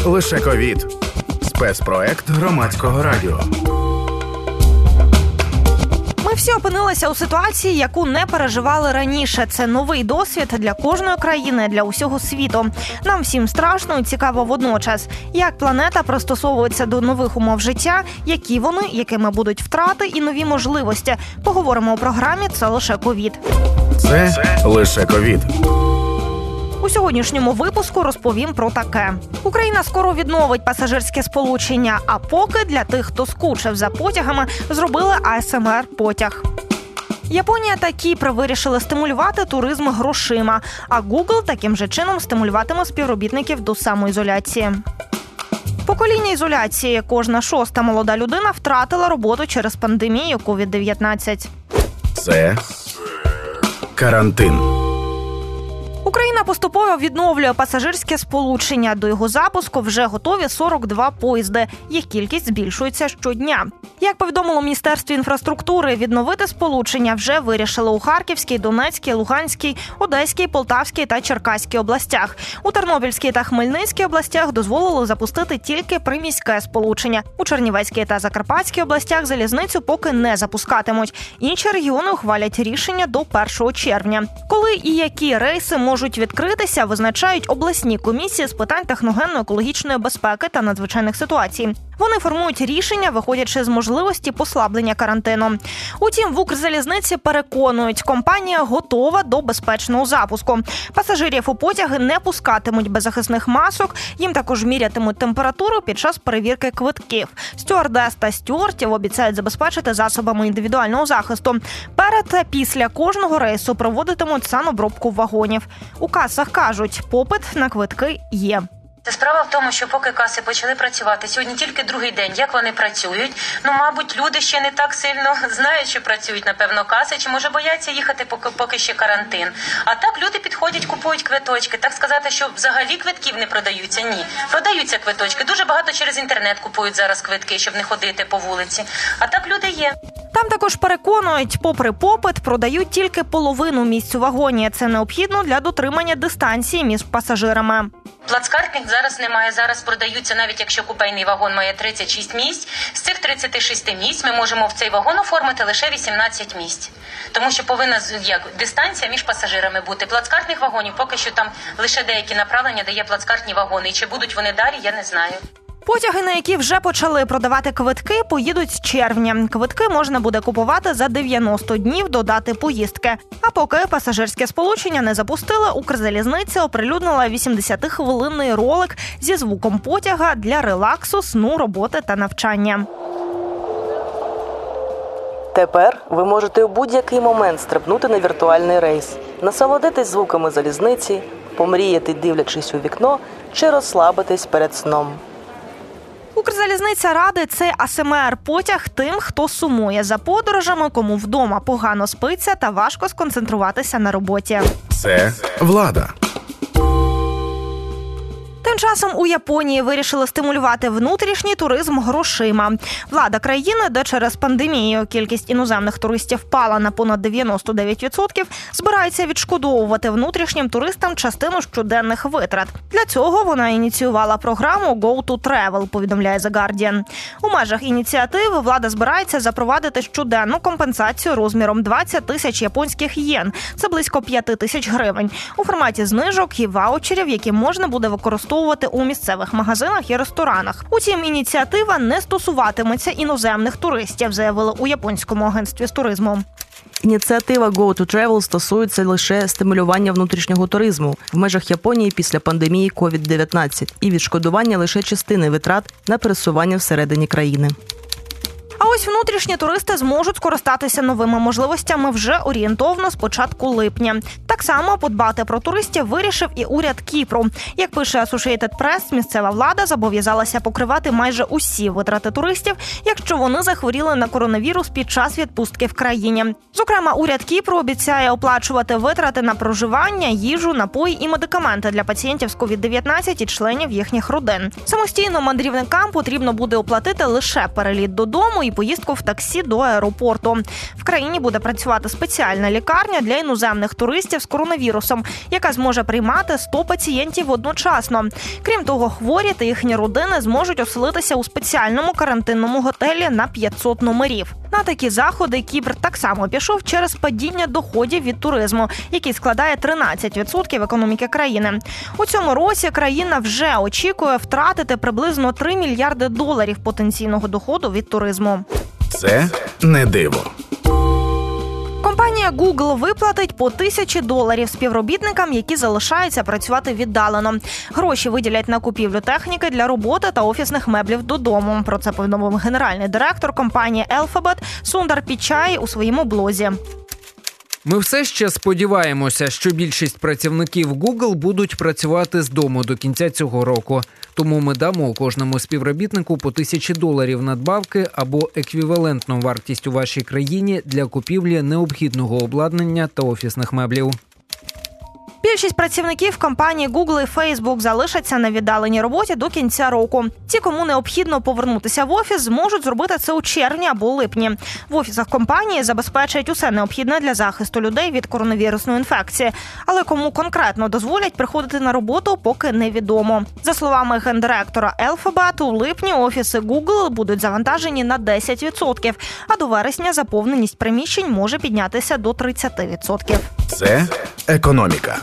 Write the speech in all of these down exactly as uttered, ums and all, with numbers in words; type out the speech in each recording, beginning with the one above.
лише ковід. Спецпроект Громадського радіо. Ми всі опинилися у ситуації, яку не переживали раніше. Це новий досвід для кожної країни, для усього світу. Нам всім страшно і цікаво водночас. Як планета пристосовується до нових умов життя, які вони, якими будуть втрати і нові можливості. Поговоримо у програмі «Це лише ковід». Це лише ковід. У сьогоднішньому випуску розповім про таке. Україна скоро відновить пасажирське сполучення, а поки для тих, хто скучив за потягами, зробили а ес ем ар-потяг. Японія та Кіпр вирішили стимулювати туризм грошима, а Google таким же чином стимулюватиме співробітників до самоізоляції. Покоління ізоляції. Кожна шоста молода людина втратила роботу через пандемію ковід дев'ятнадцять. Це карантин. Україна поступово відновлює пасажирське сполучення. До його запуску вже готові сорок два поїзди. Їх кількість збільшується щодня. Як повідомило в Міністерстві інфраструктури, відновити сполучення вже вирішили у Харківській, Донецькій, Луганській, Одеській, Полтавській та Черкаській областях. У Тернопільській та Хмельницькій областях дозволили запустити тільки приміське сполучення. У Чернівецькій та Закарпатській областях залізницю поки не запускатимуть. Інші регіони ухвалять рішення до першого червня. Коли і які рейси можуть відкритися, визначають обласні комісії з питань техногенно-екологічної безпеки та надзвичайних ситуацій. Вони формують рішення, виходячи з можливості послаблення карантину. Утім, в Укрзалізниці переконують, компанія готова до безпечного запуску. Пасажирів у потяги не пускатимуть без захисних масок, їм також мірятимуть температуру під час перевірки квитків. Стюардес та стюардів обіцяють забезпечити засобами індивідуального захисту. Перед та після кожного рейсу проводитимуть санобробку вагонів. У касах кажуть, попит на квитки є. Справа в тому, що поки каси почали працювати, сьогодні тільки другий день, як вони працюють, ну, мабуть, люди ще не так сильно знають, що працюють, напевно, каси, чи, може, бояться їхати, поки, поки ще карантин. А так люди підходять, купують квиточки. Так сказати, що взагалі квитків не продаються? Ні. Продаються квиточки. Дуже багато через інтернет купують зараз квитки, щоб не ходити по вулиці. А так люди є. Там також переконують, попри попит, продають тільки половину місць у вагоні. Це необхідно для дотримання дистанції між пасажирами. Плацкартних зараз немає. Зараз продаються, навіть якщо купейний вагон має тридцять шість місць, з цих тридцяти шести місць ми можемо в цей вагон оформити лише вісімнадцять місць. Тому що повинна як, дистанція між пасажирами бути. Плацкартних вагонів поки що там лише деякі направлення, де є плацкартні вагони. І чи будуть вони далі, я не знаю. Потяги, на які вже почали продавати квитки, поїдуть з червня. Квитки можна буде купувати за дев'яносто днів до дати поїздки. А поки пасажирське сполучення не запустили, Укрзалізниця оприлюднила вісімдесятихвилинний ролик зі звуком потяга для релаксу, сну, роботи та навчання. Тепер ви можете у будь-який момент стрибнути на віртуальний рейс, насолодитись звуками залізниці, помріяти, дивлячись у вікно, чи розслабитись перед сном. Укрзалізниця радить цей а ес ем ар-потяг тим, хто сумує за подорожами, кому вдома погано спиться та важко сконцентруватися на роботі. Це влада. Тим часом у Японії вирішили стимулювати внутрішній туризм грошима. Влада країни, де через пандемію кількість іноземних туристів впала на понад дев'яносто дев'ять відсотків, збирається відшкодовувати внутрішнім туристам частину щоденних витрат. Для цього вона ініціювала програму «Go to Travel», повідомляє The Guardian. У межах ініціативи влада збирається запровадити щоденну компенсацію розміром двадцять тисяч японських єн. Це близько п'ять тисяч гривень. У форматі знижок і ваучерів, які можна буде використовувати у місцевих магазинах і ресторанах. Утім, ініціатива не стосуватиметься іноземних туристів, заявили у японському агентстві з туризму. Ініціатива Go to Travel стосується лише стимулювання внутрішнього туризму в межах Японії після пандемії ковід дев'ятнадцять і відшкодування лише частини витрат на пересування всередині країни. А ось внутрішні туристи зможуть скористатися новими можливостями вже орієнтовно з початку липня. Так само подбати про туристів вирішив і уряд Кіпру. Як пише Associated Press, місцева влада зобов'язалася покривати майже усі витрати туристів, якщо вони захворіли на коронавірус під час відпустки в країні. Зокрема, уряд Кіпру обіцяє оплачувати витрати на проживання, їжу, напої і медикаменти для пацієнтів з ковід дев'ятнадцять і членів їхніх родин. Самостійно мандрівникам потрібно буде оплатити лише переліт додому і і поїздку в таксі до аеропорту. В країні буде працювати спеціальна лікарня для іноземних туристів з коронавірусом, яка зможе приймати сто пацієнтів одночасно. Крім того, хворі та їхні родини зможуть оселитися у спеціальному карантинному готелі на п'ятсот номерів. На такі заходи Кіпр так само пішов через падіння доходів від туризму, який складає тринадцять відсотків економіки країни. У цьому році країна вже очікує втратити приблизно три мільярди доларів потенційного доходу від туризму. Це не диво. Компанія Google виплатить по тисячі доларів співробітникам, які залишаються працювати віддалено. Гроші виділять на купівлю техніки для роботи та офісних меблів додому. Про це повідомив генеральний директор компанії Alphabet Сундар Пічай у своєму блозі. Ми все ще сподіваємося, що більшість працівників Google будуть працювати з дому до кінця цього року. Тому ми дамо кожному співробітнику по тисячі доларів надбавки або еквівалентну вартість у вашій країні для купівлі необхідного обладнання та офісних меблів. Більшість працівників компанії Google і Facebook залишаться на віддаленій роботі до кінця року. Ті, кому необхідно повернутися в офіс, зможуть зробити це у червні або липні. В офісах компанії забезпечать усе необхідне для захисту людей від коронавірусної інфекції. Але кому конкретно дозволять приходити на роботу, поки невідомо. За словами гендиректора Alphabet, у липні офіси Google будуть завантажені на десять відсотків, а до вересня заповненість приміщень може піднятися до тридцять відсотків. Це економіка.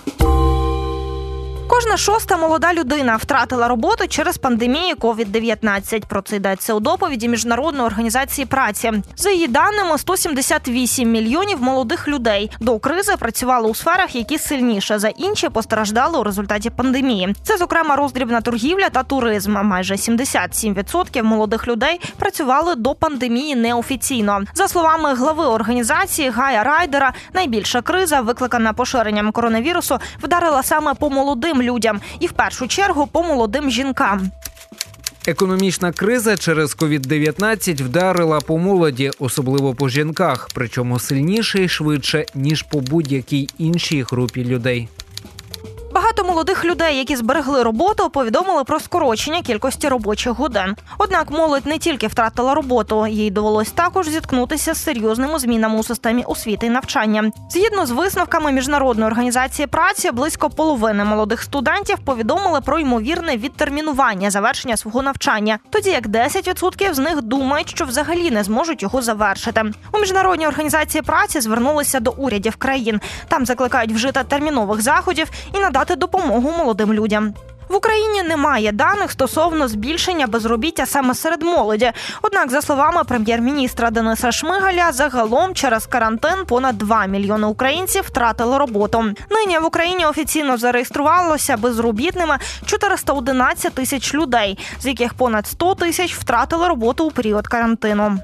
Кожна шоста молода людина втратила роботу через пандемію ковід дев'ятнадцять. Про це йдеться у доповіді Міжнародної організації праці. За її даними, сто сімдесят вісім мільйонів молодих людей до кризи працювали у сферах, які сильніше за інші постраждали у результаті пандемії. Це, зокрема, роздрібна торгівля та туризм. Майже сімдесят сім відсотків молодих людей працювали до пандемії неофіційно. За словами глави організації Гая Райдера, найбільша криза, викликана поширенням коронавірусу, вдарила саме по молодим людям і в першу чергу по молодим жінкам. Економічна криза через ковід дев'ятнадцять вдарила по молоді, особливо по жінках, причому сильніше і швидше, ніж по будь-якій іншій групі людей. Багато молодих людей, які зберегли роботу, повідомили про скорочення кількості робочих годин. Однак молодь не тільки втратила роботу, їй довелось також зіткнутися з серйозними змінами у системі освіти і навчання. Згідно з висновками Міжнародної організації праці, близько половини молодих студентів повідомили про ймовірне відтермінування завершення свого навчання, тоді як десять відсотків з них думають, що взагалі не зможуть його завершити. У Міжнародній організації праці звернулися до урядів країн. Там закликають вжити термінових заходів і надати допомогу молодим людям. В Україні немає даних стосовно збільшення безробіття саме серед молоді. Однак, за словами прем'єр-міністра Дениса Шмигаля, загалом через карантин понад два мільйони українців втратили роботу. Нині в Україні офіційно зареєструвалося безробітними чотириста одинадцять тисяч людей, з яких понад сто тисяч втратили роботу у період карантину.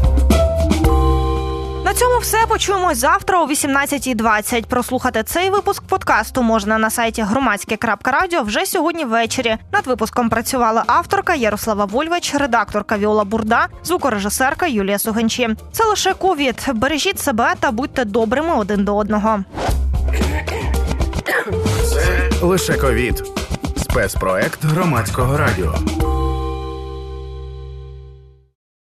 На цьому все. Почуємось завтра о вісімнадцятій двадцять. Прослухати цей випуск подкасту можна на сайті громадське крапка радіо вже сьогодні ввечері. Над випуском працювала авторка Ярослава Вольвич, редакторка Віола Бурда, звукорежисерка Юлія Суганчі. Це лише ковід. Бережіть себе та будьте добрими один до одного. Це лише ковід. Спецпроект Громадського радіо.